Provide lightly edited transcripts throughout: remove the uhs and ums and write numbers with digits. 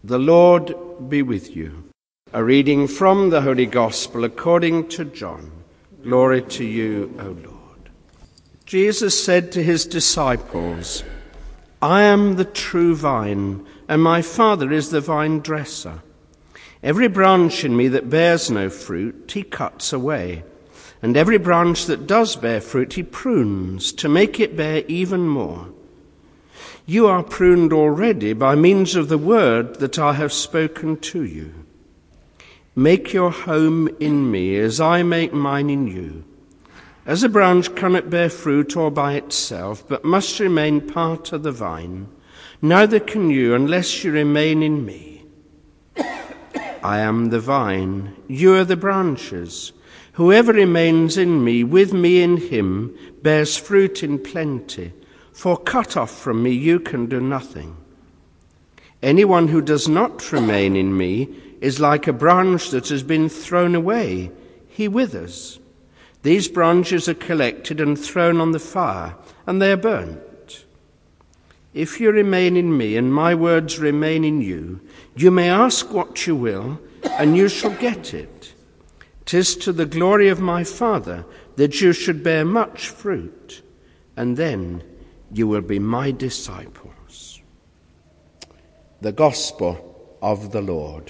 The Lord be with you. A reading from the Holy Gospel according to John. Glory to you, O Lord. Jesus said to his disciples, I am the true vine, and my Father is the vine dresser. Every branch in me that bears no fruit, he cuts away, and every branch that does bear fruit, he prunes, to make it bear even more. You are pruned already by means of the word that I have spoken to you. Make your home in me as I make mine in you. As a branch cannot bear fruit all by itself, but must remain part of the vine, neither can you unless you remain in me. I am the vine, you are the branches. Whoever remains in me, with me in him, bears fruit in plenty. For cut off from me you can do nothing. Anyone who does not remain in me is like a branch that has been thrown away. He withers. These branches are collected and thrown on the fire, and they are burnt. If you remain in me and my words remain in you, you may ask what you will, and you shall get it. 'Tis to the glory of my Father that you should bear much fruit, and then you will be my disciples. The Gospel of the Lord.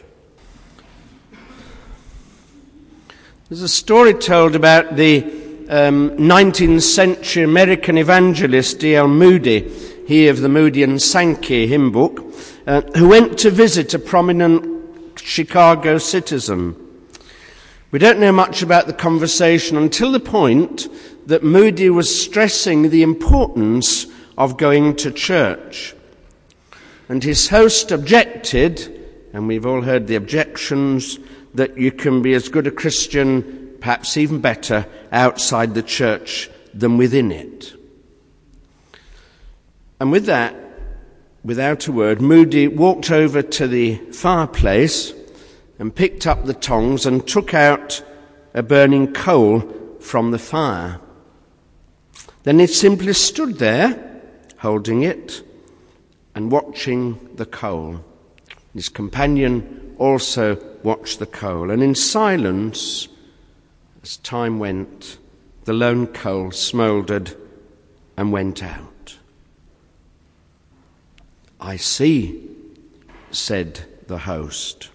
There's a story told about the 19th century American evangelist D.L. Moody, he of the Moody and Sankey hymn book, who went to visit a prominent Chicago citizen. We don't know much about the conversation until the point that Moody was stressing the importance of going to church. And his host objected, and we've all heard the objections, that you can be as good a Christian, perhaps even better, outside the church than within it. And with that, without a word, Moody walked over to the fireplace and picked up the tongs and took out a burning coal from the fire. Then he simply stood there, holding it and watching the coal. His companion also watched the coal, and in silence, as time went, the lone coal smouldered and went out. I see, said the host.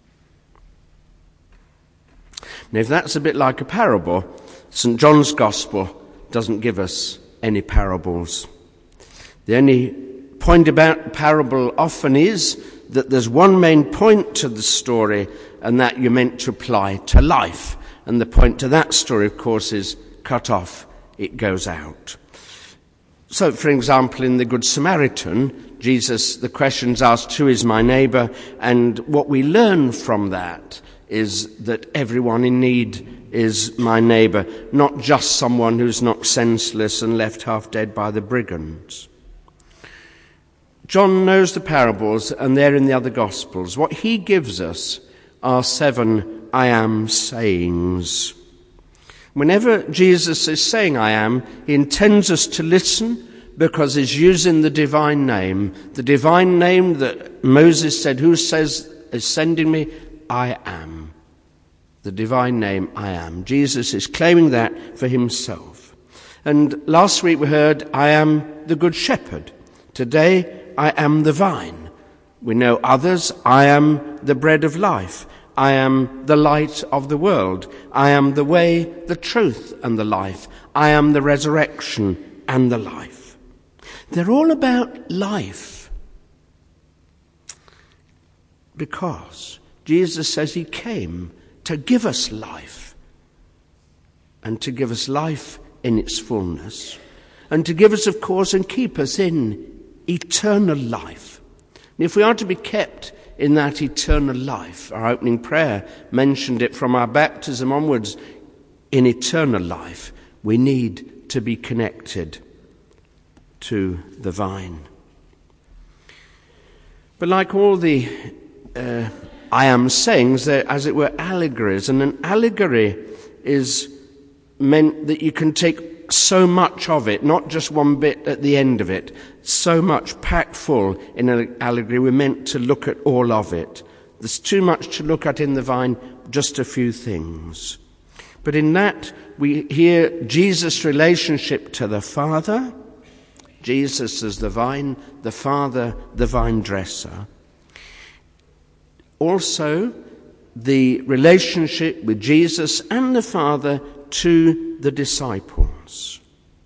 Now, if that's a bit like a parable, St. John's Gospel doesn't give us any parables. The only point about parable often is that there's one main point to the story, and that you're meant to apply to life. And the point to that story, of course, is cut off, it goes out. So, for example, in the Good Samaritan, Jesus, the question's asked, who is my neighbour? And what we learn from that is that everyone in need is my neighbour, not just someone who's knocked senseless and left half dead by the brigands. John knows the parables, and they're in the other Gospels. What he gives us are 7 I am sayings. Whenever Jesus is saying I am, he intends us to listen because he's using the divine name that Moses said, who says is sending me? I am. The divine name I am. Jesus is claiming that for himself. And last week we heard I am the good shepherd. Today, I am the vine. We know others. I am the bread of life. I am the light of the world. I am the way, the truth, and the life. I am the resurrection and the life. They're all about life. Because Jesus says he came to give us life. And to give us life in its fullness. And to give us, of course, and keep us in eternal life. And if we are to be kept in that eternal life, our opening prayer mentioned it from our baptism onwards, in eternal life, we need to be connected to the vine. But like all the I am sayings, they're, as it were, allegories. And an allegory is meant that you can take take so much of it, not just one bit at the end of it, so much packed full in an allegory. We're meant to look at all of it. There's too much to look at in the vine, just a few things. But in that, we hear Jesus' relationship to the Father, Jesus as the vine, the Father, the vine dresser. Also, the relationship with Jesus and the Father to the disciples.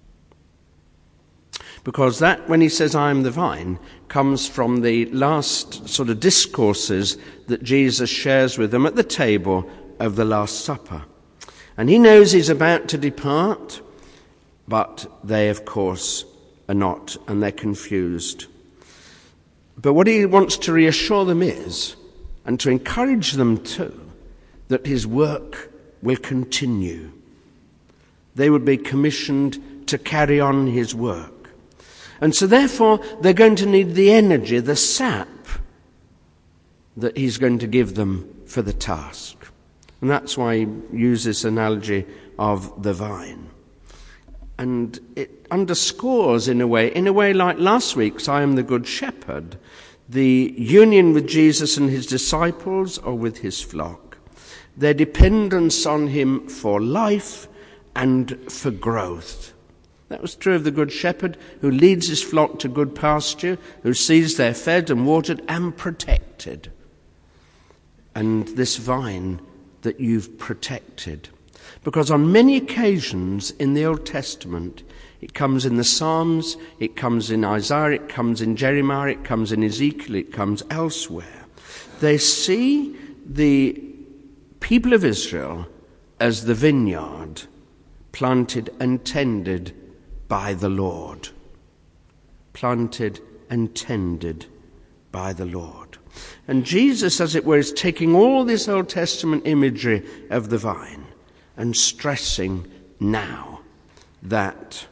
Because that, when he says, I am the vine, comes from the last sort of discourses that Jesus shares with them at the table of the Last Supper. And he knows he's about to depart, but they, of course, are not, and they're confused. But what he wants to reassure them is, and to encourage them too, that his work will continue. They will be commissioned to carry on his work. And so therefore, they're going to need the energy, the sap, that he's going to give them for the task. And that's why he uses this analogy of the vine. And it underscores, in a way like last week's I am the good shepherd, the union with Jesus and his disciples or with his flock, their dependence on him for life and for growth. That was true of the good shepherd who leads his flock to good pasture, who sees they're fed and watered and protected. And this vine that you've protected. Because on many occasions in the Old Testament, it comes in the Psalms, it comes in Isaiah, it comes in Jeremiah, it comes in Ezekiel, it comes elsewhere. They see the people of Israel as the vineyard planted and tended by the Lord. Planted and tended by the Lord. And Jesus, as it were, is taking all this Old Testament imagery of the vine and stressing now that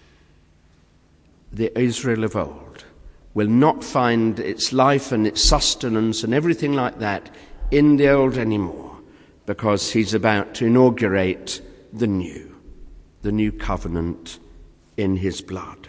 the Israel of old will not find its life and its sustenance and everything like that in the old anymore, because he's about to inaugurate the new covenant in his blood.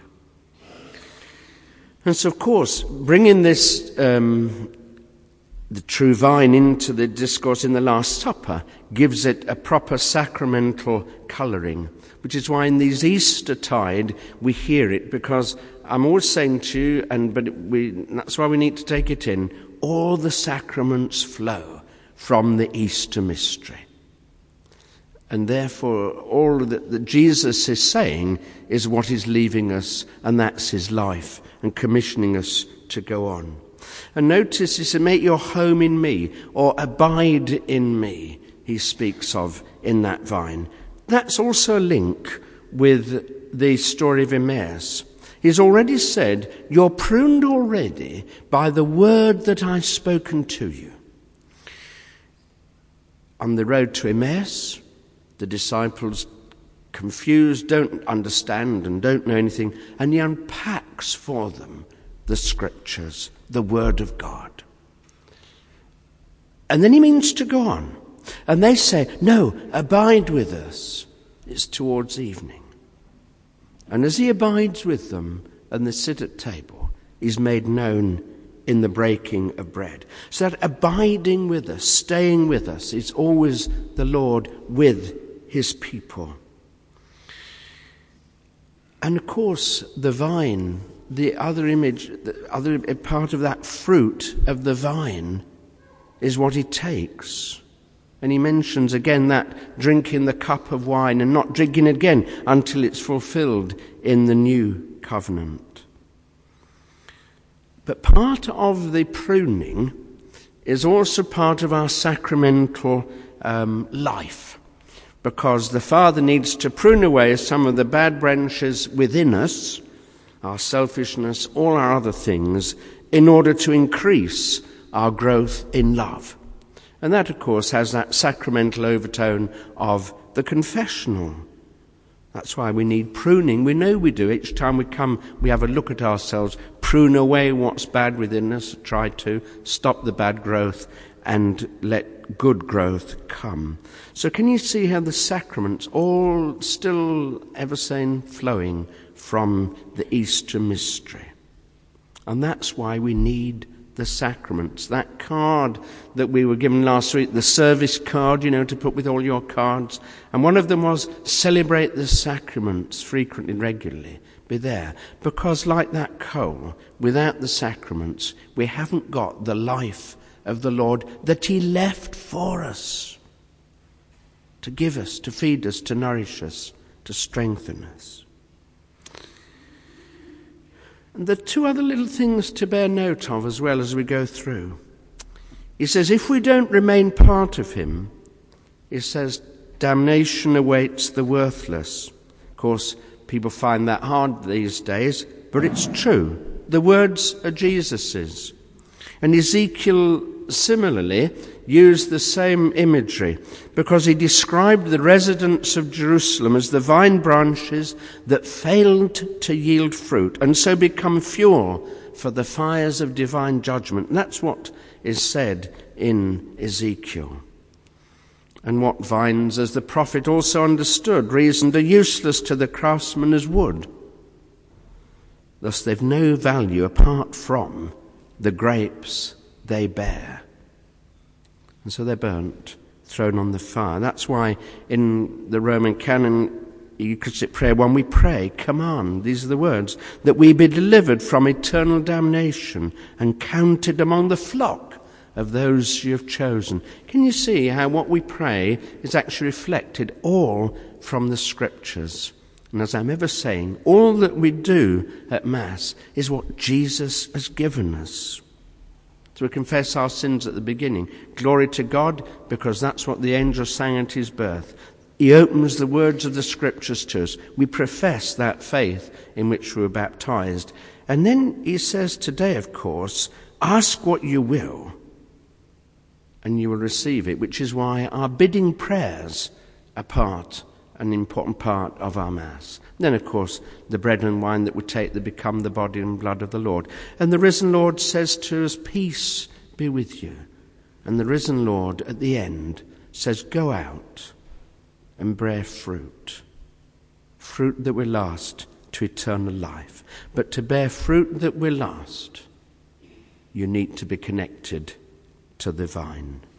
And so, of course, bringing this the true vine into the discourse in the Last Supper gives it a proper sacramental colouring, which is why in these Eastertide we hear it, because I'm always saying to you, that's why we need to take it in, all the sacraments flow from the Easter mystery. And therefore all that Jesus is saying is what he's leaving us, and that's his life, and commissioning us to go on. And notice he said, make your home in me, or abide in me, he speaks of in that vine. That's also a link with the story of Emmaus. He's already said, you're pruned already by the word that I've spoken to you. On the road to Emmaus, the disciples, confused, don't understand and don't know anything, and he unpacks for them the scriptures, the word of God. And then he means to go on. And they say, no, abide with us. It's towards evening. And as he abides with them and they sit at table, he's made known in the breaking of bread. So that abiding with us, staying with us, is always the Lord with his people. And of course, the vine, the other image, the other part of that fruit of the vine is what he takes. And he mentions again that drinking the cup of wine and not drinking again until it's fulfilled in the new covenant. But part of the pruning is also part of our sacramental life, because the Father needs to prune away some of the bad branches within us, our selfishness, all our other things, in order to increase our growth in love. And that, of course, has that sacramental overtone of the confessional. That's why we need pruning. We know we do. Each time we come, we have a look at ourselves, prune away what's bad within us, try to stop the bad growth, and let good growth come. So can you see how the sacraments all still ever saying flowing from the Easter mystery? And that's why we need the sacraments. That card that we were given last week, the service card, to put with all your cards. And one of them was celebrate the sacraments frequently and regularly. Be there. Because like that coal, without the sacraments, we haven't got the life of the Lord that he left for us. To give us, to feed us, to nourish us, to strengthen us. And there are two other little things to bear note of as well as we go through. He says, if we don't remain part of him, he says, damnation awaits the worthless. Of course, people find that hard these days, but it's true. The words are Jesus's. And Ezekiel similarly used the same imagery because he described the residents of Jerusalem as the vine branches that failed to yield fruit and so become fuel for the fires of divine judgment. And that's what is said in Ezekiel. And what vines, as the prophet also understood, reasoned, are useless to the craftsman as wood. Thus they've no value apart from the grapes they bear. And so they're burnt, thrown on the fire. That's why in the Roman canon, Eucharistic prayer, when we pray, command, these are the words, that we be delivered from eternal damnation and counted among the flock of those you have chosen. Can you see how what we pray is actually reflected all from the Scriptures? And as I'm ever saying, all that we do at Mass is what Jesus has given us. So we confess our sins at the beginning. Glory to God, because that's what the angel sang at his birth. He opens the words of the Scriptures to us. We profess that faith in which we were baptized. And then he says today, of course, ask what you will, and you will receive it, which is why our bidding prayers are an important part of our Mass. Then, of course, the bread and wine that we take, that become the body and blood of the Lord. And the risen Lord says to us, peace be with you. And the risen Lord, at the end, says, go out and bear fruit. Fruit that will last to eternal life. But to bear fruit that will last, you need to be connected to the vine.